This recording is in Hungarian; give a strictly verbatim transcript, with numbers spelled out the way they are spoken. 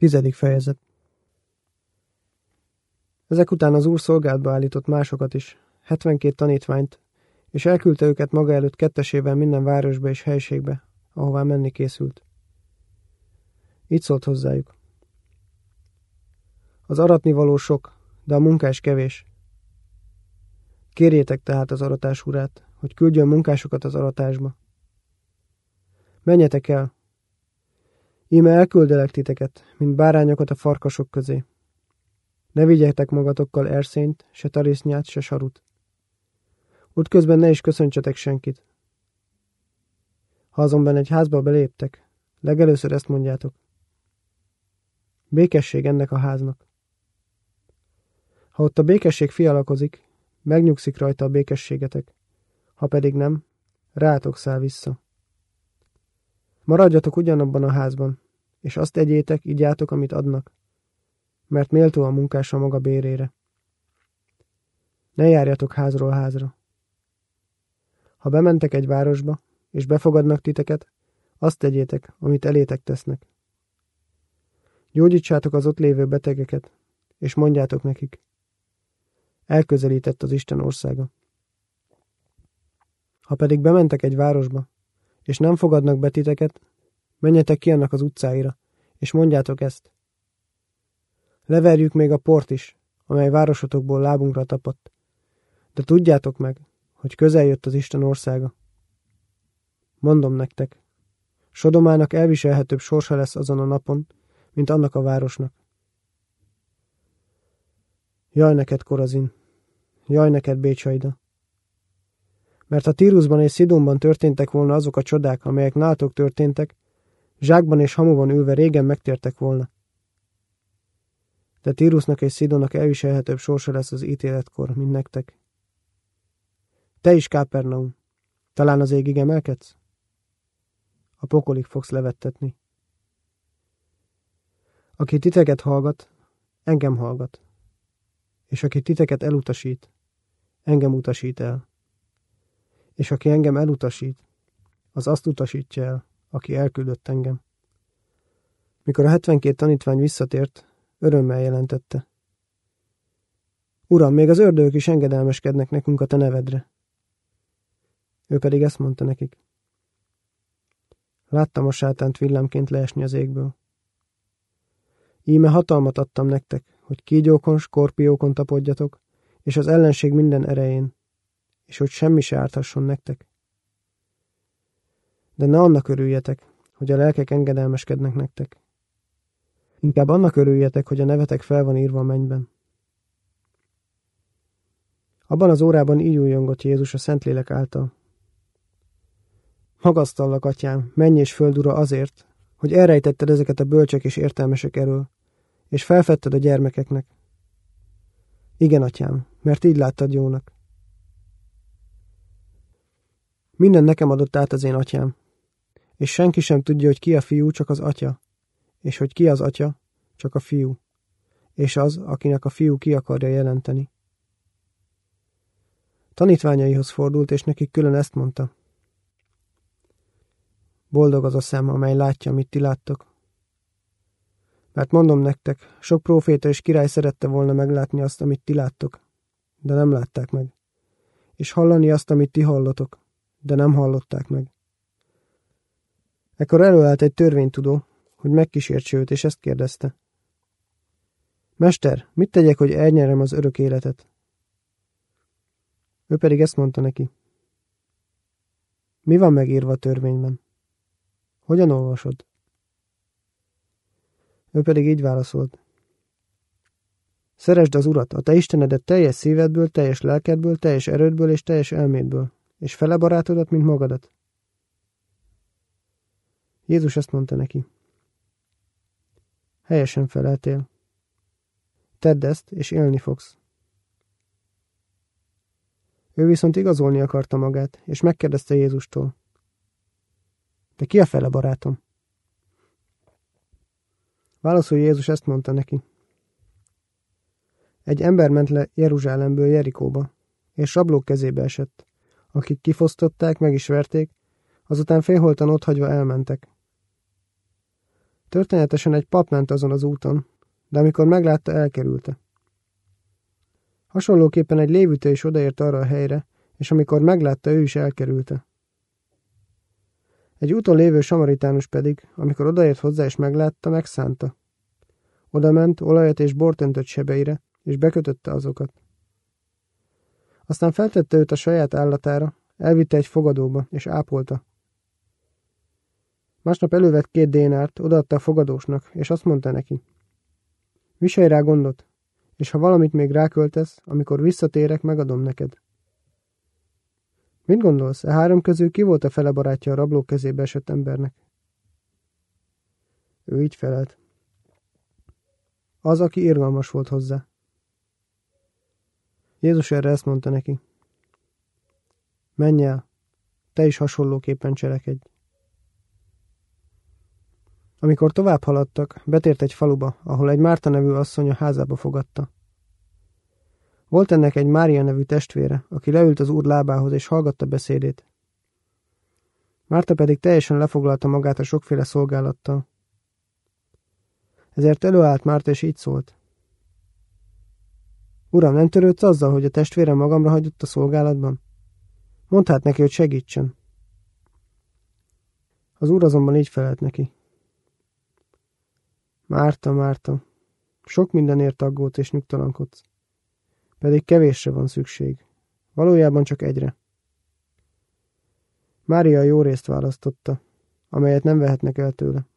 Tizedik fejezet. Ezek után az úr szolgálatba állított másokat is, hetvenkét tanítványt, és elküldte őket maga előtt kettesével minden városba és helységbe, ahová menni készült. Így szólt hozzájuk. Az aratnivaló sok, de a munkás kevés. Kérjétek tehát az aratás urát, hogy küldjön munkásokat az aratásba. Menjetek el! Íme elküldelek titeket, mint bárányokat a farkasok közé. Ne vigyetek magatokkal erszényt, se tarisznyát, se sarut. Útközben ne is köszöntsetek senkit. Ha azonban egy házba beléptek, legelőször ezt mondjátok. Békesség ennek a háznak. Ha ott a békesség fialakozik, megnyugszik rajta a békességetek, ha pedig nem, rátok száll vissza. Maradjatok ugyanabban a házban, és azt egyétek, igyátok, amit adnak, mert méltó a munkás a maga bérére. Ne járjatok házról házra. Ha bementek egy városba, és befogadnak titeket, azt tegyétek, amit elétek tesznek. Gyógyítsátok az ott lévő betegeket, és mondjátok nekik, elközelített az Isten országa. Ha pedig bementek egy városba, és nem fogadnak be titeket, menjetek ki annak az utcáira, és mondjátok ezt. Leverjük még a port is, amely városotokból lábunkra tapadt, de tudjátok meg, hogy közel jött az Isten országa. Mondom nektek, Sodomának elviselhetőbb sorsa lesz azon a napon, mint annak a városnak. Jaj neked, Korazin! Jaj neked, Bécsaida! Mert ha Tírusban és Szidonban történtek volna azok a csodák, amelyek nálatok történtek, zsákban és hamuban ülve régen megtértek volna. De Tírusnak és Szidonnak elviselhetőbb sorsa lesz az ítéletkor, mint nektek. Te is, Kápernaum, talán az égig emelkedsz? A pokolig fogsz levettetni. Aki titeket hallgat, engem hallgat. És aki titeket elutasít, engem utasít el. És aki engem elutasít, az azt utasítja el, aki elküldött engem. Mikor a hetvenkét tanítvány visszatért, örömmel jelentette. Uram, még az ördögök is engedelmeskednek nekünk a te nevedre. Ő pedig ezt mondta nekik. Láttam a sátánt villámként leesni az égből. Íme hatalmat adtam nektek, hogy kígyókon, skorpiókon tapodjatok, és az ellenség minden erején, és hogy semmi se árthasson nektek. De ne annak örüljetek, hogy a lelkek engedelmeskednek nektek. Inkább annak örüljetek, hogy a nevetek fel van írva a mennyben. Abban az órában így újjongott Jézus a Szentlélek által. Magasztallak, atyám, menny és föld ura azért, hogy elrejtetted ezeket a bölcsek és értelmesek elől, és felfedted a gyermekeknek. Igen, atyám, mert így láttad jónak. Minden nekem adott át az én atyám, és senki sem tudja, hogy ki a fiú, csak az atya, és hogy ki az atya, csak a fiú, és az, akinek a fiú ki akarja jelenteni. Tanítványaihoz fordult, és nekik külön ezt mondta. Boldog az a szem, amely látja, amit ti láttok. Mert mondom nektek, sok próféta és király szerette volna meglátni azt, amit ti láttok, de nem látták meg, és hallani azt, amit ti hallotok, de nem hallották meg. Ekkor előállt egy törvénytudó, hogy megkísértse őt, és ezt kérdezte. Mester, mit tegyek, hogy elnyerem az örök életet? Ő pedig ezt mondta neki. Mi van megírva a törvényben? Hogyan olvasod? Ő pedig így válaszolt. Szeresd az Urat, a te Istenedet teljes szívedből, teljes lelkedből, teljes erődből és teljes elmédből, és fele barátodat, mint magadat. Jézus ezt mondta neki. Helyesen feleltél. Tedd ezt, és élni fogsz. Ő viszont igazolni akarta magát, és megkérdezte Jézustól. De ki a fele barátom? Válaszul Jézus ezt mondta neki. Egy ember ment le Jeruzsálemből Jerikóba, és rablók kezébe esett, akik kifosztották, meg is verték, azután félholtan otthagyva elmentek. Történetesen egy pap ment azon az úton, de amikor meglátta, elkerülte. Hasonlóképpen egy lévütő is odaért arra a helyre, és amikor meglátta, ő is elkerülte. Egy úton lévő samaritánus pedig, amikor odaért hozzá és meglátta, megszánta. Odament, olajat és bort öntött sebeire, és bekötötte azokat. Aztán feltette őt a saját állatára, elvitte egy fogadóba, és ápolta. Másnap elővett két dénárt, odaadta a fogadósnak, és azt mondta neki: viselj rá gondot, és ha valamit még ráköltesz, amikor visszatérek, megadom neked. Mit gondolsz, e három közül ki volt a fele barátja a rabló kezébe esett embernek? Ő így felelt: az, aki irgalmas volt hozzá. Jézus erre ezt mondta neki: menj el, te is hasonlóképpen cselekedj. Amikor tovább haladtak, betért egy faluba, ahol egy Márta nevű asszony a házába fogadta. Volt ennek egy Mária nevű testvére, aki leült az úr lábához és hallgatta beszédét. Márta pedig teljesen lefoglalta magát a sokféle szolgálattal. Ezért előállt Márta és így szólt: Uram, nem törődsz azzal, hogy a testvérem magamra hagyott a szolgálatban? Mondd hát neki, hogy segítsen. Az úr azonban így felelt neki: Márta, Márta, sok mindenért aggódsz és nyugtalankodsz, pedig kevésre van szükség, valójában csak egyre. Mária a jó részt választotta, amelyet nem vehetnek el tőle.